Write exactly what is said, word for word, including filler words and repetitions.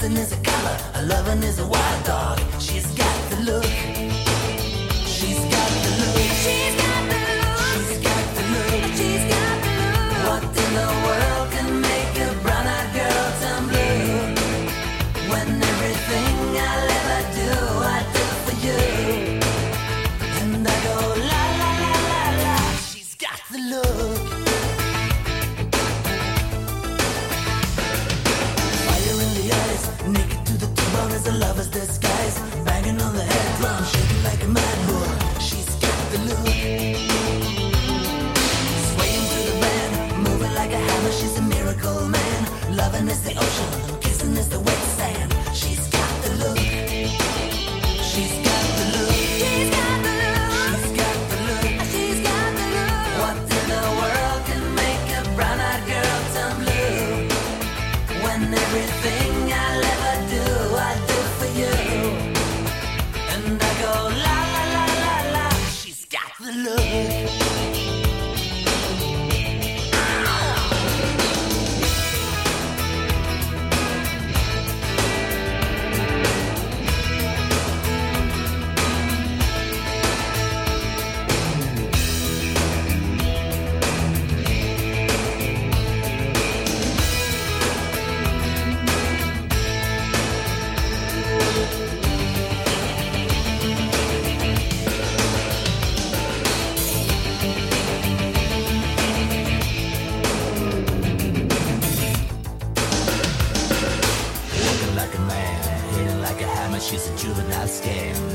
kissing is a color, a loving is a wild dog. She's got the look. She's got the look. She's got the look. She's got the look. She's got the look. What in the world can make a brown-eyed girl turn blue? When everything I'll ever do, I do for you. And I go la la la la la. She's got the look. Fire in the eyes, naked to the bone as a lover's disguise. Banging on the head drum, shaking like a mad bull. She's got the look. Swaying through the band, moving like a hammer. She's a miracle man. Loving is the ocean, kissing is the wet sand. She's got the look. She's got the look. She's got the look. She's got the look. She's got the look. What in the world can make a brown-eyed girl turn blue? When everything I'll ever do, I do for you. And I go la la la la la. She's got the look. She's a juvenile scam.